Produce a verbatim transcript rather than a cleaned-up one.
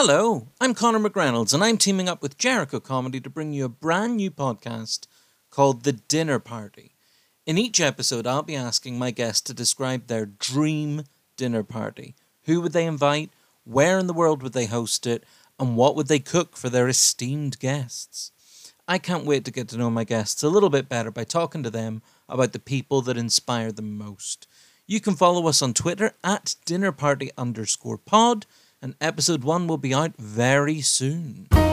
Hello, I'm Conor McReynolds, and I'm teaming up with Jericho Comedy to bring you a brand new podcast called The Dinner Party. In each episode, I'll be asking my guests to describe their dream dinner party. Who would they invite? Where in the world would they host it? And what would they cook for their esteemed guests? I can't wait to get to know my guests a little bit better by talking to them about the people that inspire them most. You can follow us on Twitter at dinnerparty underscore pod, and episode one will be out very soon.